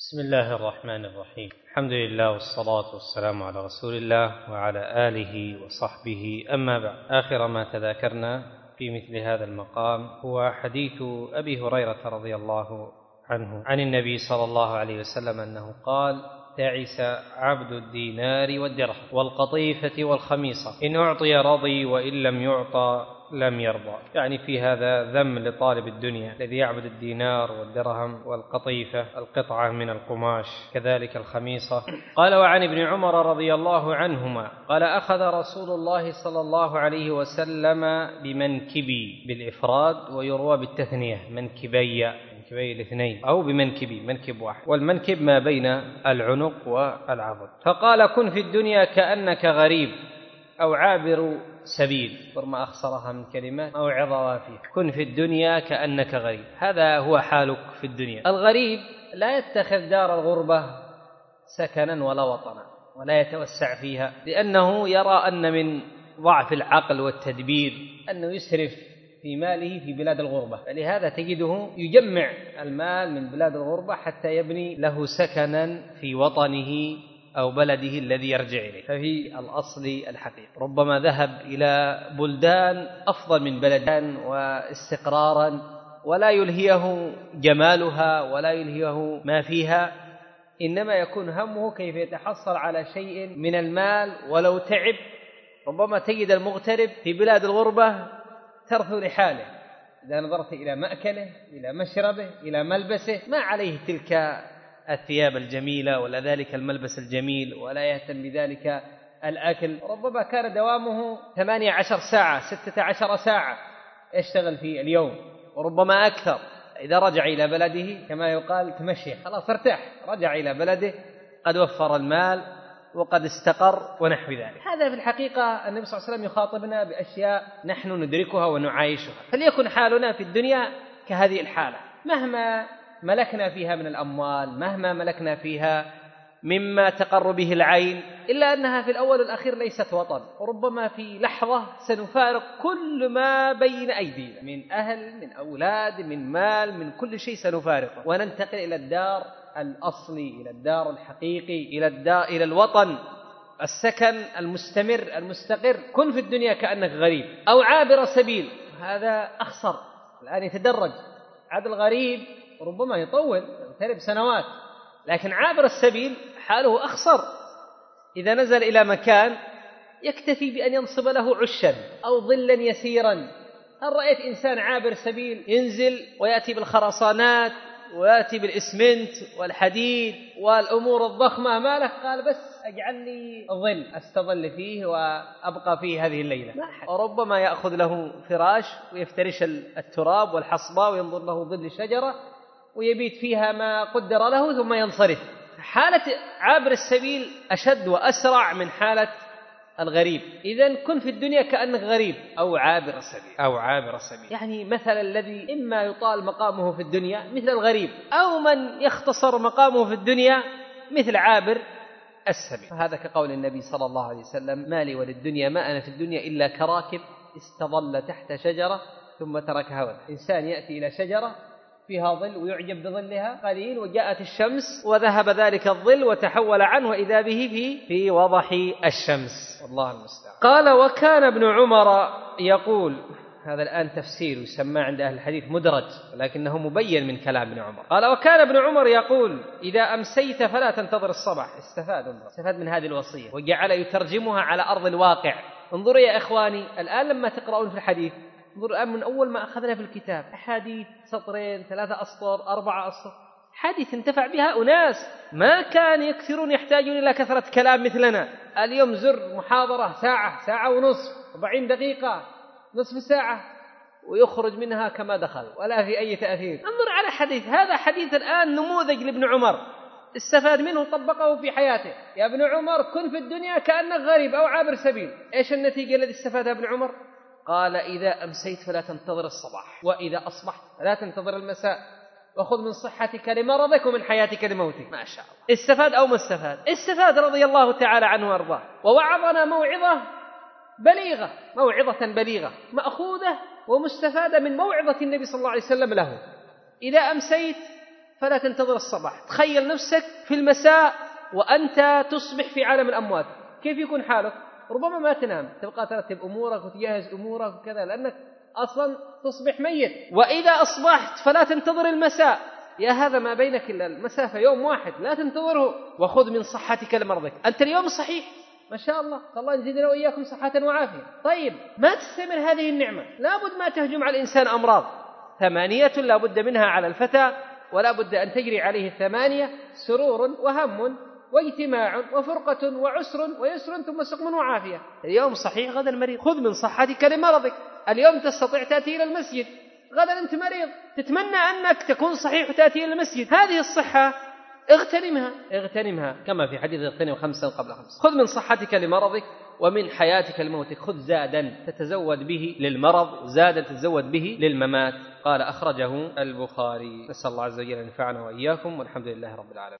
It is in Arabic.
بسم الله الرحمن الرحيم. الحمد لله والصلاة والسلام على رسول الله وعلى آله وصحبه، أما بعد. آخر ما تذاكرنا في مثل هذا المقام هو حديث أبي هريرة رضي الله عنه عن النبي صلى الله عليه وسلم أنه قال: تعس عبد الدينار والدرهم والقطيفة والخميصة، إن أعطي رضي وإن لم يعطى لم يرضى. يعني في هذا ذم لطالب الدنيا الذي يعبد الدينار والدرهم والقطيفة القطعة من القماش، كذلك الخميصة. قال: وعن ابن عمر رضي الله عنهما قال: أخذ رسول الله صلى الله عليه وسلم بمنكبي بالإفراد، ويروى بالتثنية منكبي الاثنين، أو بمنكبي منكب واحد، والمنكب ما بين العنق والعضد. فقال: كن في الدنيا كأنك غريب أو عابر سبيل. ما أخسرها من كلمة موعظة وافية. كن في الدنيا كأنك غريب، هذا هو حالك في الدنيا. الغريب لا يتخذ دار الغربة سكنا ولا وطنا ولا يتوسع فيها، لأنه يرى أن من ضعف العقل والتدبير أنه يسرف في ماله في بلاد الغربة، فلهذا تجده يجمع المال من بلاد الغربة حتى يبني له سكنا في وطنه أو بلده الذي يرجع إليه. ففي الأصل الحقيقة ربما ذهب إلى بلدان أفضل من بلدان واستقرارا، ولا يلهيه جمالها ولا يلهيه ما فيها، إنما يكون همه كيف يتحصل على شيء من المال ولو تعب. ربما تجد المغترب في بلاد الغربة ترثو رحاله، إذا نظرت إلى مأكله إلى مشربه إلى ملبسه ما عليه تلك الثياب الجميلة ولا ذلك الملبس الجميل، ولا يهتم بذلك الأكل. ربما كان دوامه 18 ساعة 16 ساعة يشتغل في اليوم، وربما أكثر. إذا رجع إلى بلده كما يقال تمشي، خلاص ارتاح، رجع إلى بلده قد وفر المال وقد استقر ونحو ذلك. هذا في الحقيقة النبي صلى الله عليه وسلم يخاطبنا بأشياء نحن ندركها ونعايشها. فليكن حالنا في الدنيا كهذه الحالة، مهما ملكنا فيها من الأموال، مهما ملكنا فيها مما تقر به العين، إلا أنها في الأول والأخير ليست وطن. وربما في لحظة سنفارق كل ما بين أيدينا من أهل، من أولاد، من مال، من كل شيء سنفارقه، وننتقل إلى الدار الأصلي، إلى الدار الحقيقي، إلى الوطن، السكن المستمر المستقر. كن في الدنيا كأنك غريب أو عابر سبيل، هذا أخسر. الآن يتدرج، عاد الغريب ربما يطول يغترب سنوات، لكن عابر السبيل حاله أخسر. إذا نزل إلى مكان يكتفي بأن ينصب له عشا أو ظلا يسيرا. هل رأيت إنسان عابر سبيل ينزل ويأتي بالخرسانات ويأتي بالإسمنت والحديد والأمور الضخمة؟ ما له، قال بس أجعل لي ظل أستظل فيه وأبقى فيه هذه الليلة. وربما يأخذ له فراش ويفترش التراب والحصبة وينظر له ظل شجرة ويبيت فيها ما قدر له ثم ينصرف. حالة عابر السبيل أشد وأسرع من حالة الغريب. إذن كن في الدنيا كأنك غريب أو عابر السبيل. يعني مثل الذي إما يطال مقامه في الدنيا مثل الغريب، أو من يختصر مقامه في الدنيا مثل عابر السبيل. هذا كقول النبي صلى الله عليه وسلم: ما لي وللدنيا ما أنا في الدنيا إلا كراكب استظل تحت شجرة ثم تركها وذهب. إنسان يأتي إلى شجرة فيها ظل ويعجب بظلها قليل، وجاءت الشمس وذهب ذلك الظل وتحول عنه، وإذا به في وضح الشمس، والله المستعان. قال: وكان ابن عمر يقول، هذا الآن تفسير يسمى عند أهل الحديث مدرج، ولكنه مبين من كلام ابن عمر. قال: وكان ابن عمر يقول: إذا أمسيت فلا تنتظر الصباح. استفاد من هذه الوصية وجعل يترجمها على أرض الواقع. انظروا يا إخواني الآن لما تقرؤون في الحديث، انظر الآن من أول ما أخذنا في الكتاب أحاديث سطرين 3 أسطر 4 أسطر، حديث انتفع بها أناس ما كان يكثرون يحتاجون إلى كثرة كلام مثلنا. اليوم زر محاضرة ساعة ونصف، 40 دقيقة، نصف ساعة، ويخرج منها كما دخل ولا في أي تأثير. انظر على حديث، هذا حديث الآن نموذج لابن عمر استفاد منه وطبقه في حياته. يا ابن عمر كن في الدنيا كأنك غريب أو عابر سبيل. إيش النتيجة التي استفادها ابن عمر؟ قال: إذا أمسيت فلا تنتظر الصباح، وإذا أصبحت فلا تنتظر المساء، وخذ من صحتك لمرضك ومن حياتك لموتك. ما شاء الله. استفاد أو ما استفاد؟ استفاد رضي الله تعالى عنه وأرضاه. ووعظنا موعظة بليغة مأخوذة ومستفادة من موعظة النبي صلى الله عليه وسلم له. إذا أمسيت فلا تنتظر الصباح. تخيل نفسك في المساء وأنت تصبح في عالم الأموات، كيف يكون حالك؟ ربما ما تنام، تبقى ترتب أمورك وتجهز أمورك وكذا، لأنك أصلا تصبح ميت. وإذا أصبحت فلا تنتظر المساء، يا هذا ما بينك إلا المسافة يوم واحد، لا تنتظره. وخذ من صحتك لمرضك. أنت اليوم صحيح ما شاء الله، الله يزيدنا وإياكم صحة وعافية. طيب ما تستمر هذه النعمة، لابد ما تهجم على الإنسان أمراض 8 لابد منها على الفتى، ولا بد أن تجري عليه 8: سرور وهم واجتماع وفرقة وعسر ويسر ثم سقم وعافية. اليوم صحيح غدا مريض، خذ من صحتك لمرضك. اليوم تستطيع تأتي إلى المسجد، غدا أنت مريض، تتمنى أنك تكون صحيح وتأتي إلى المسجد. هذه الصحة اغتنمها كما في حديث اغتنم 5 قبل 5. خذ من صحتك لمرضك ومن حياتك لموتك. خذ زادا تتزود به للمرض، زادا تتزود به للممات. قال أخرجه البخاري. نسأل الله عز وجل أن ينفعنا وإياكم، والحمد لله رب العالمين.